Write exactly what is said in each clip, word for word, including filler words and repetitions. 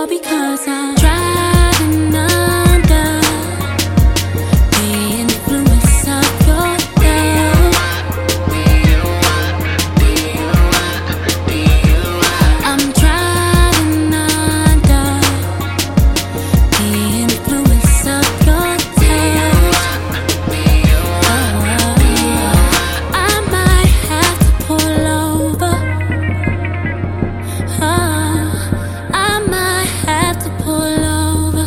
all because I'm driving under the influence of your love. I'm driving under the influence of your touch. Oh, I might have to pull over. Oh, I might have to pull over.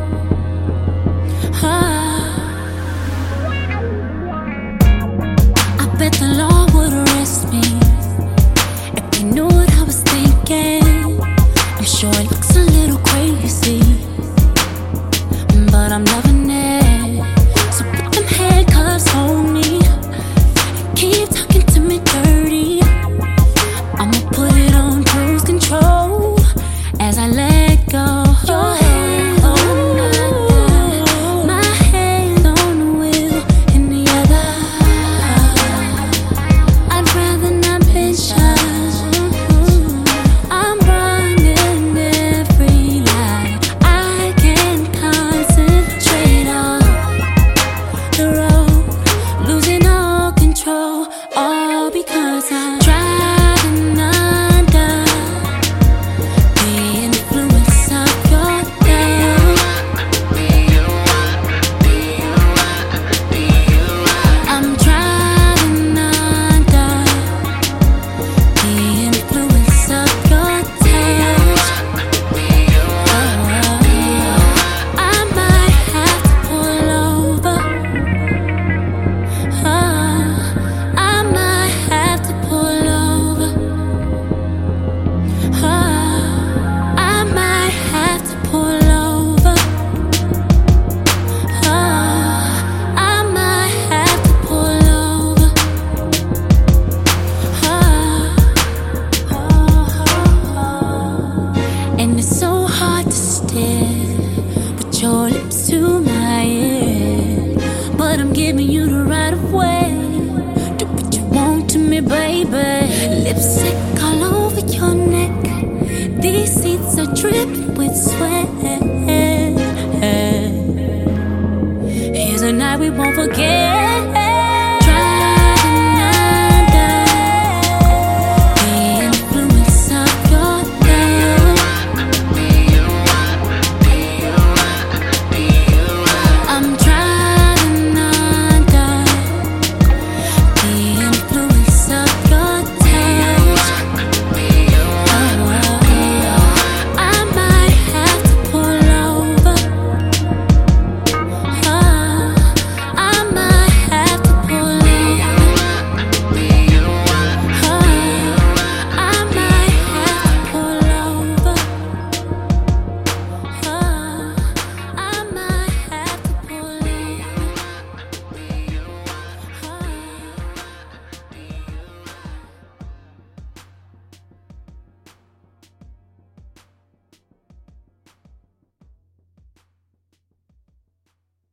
Oh, I bet the law would arrest me if they knew what I was thinking. I'm sure it looks a little crazy, but I'm loving it. So put them handcuffs on me, keep talking to me dirty. I'ma put it on cruise control as I let go. Your hand on my thigh, my hand on the wheel in the other. I'd rather not be shot. I'm running every light. I can't concentrate on the road, losing all control, all because I'm driving under the influence of your love. I'm driving under the influence of your touch. Oh, I might have to pull over. Oh, I might have to pull over. Oh, I might have to pull over. Oh, I might have to pull over. Oh, and it's so hard to stare with your lips to my ear, but I'm giving you the right of way. Do what you want to me, baby. Lipstick all over your neck. These seats are dripping with sweat.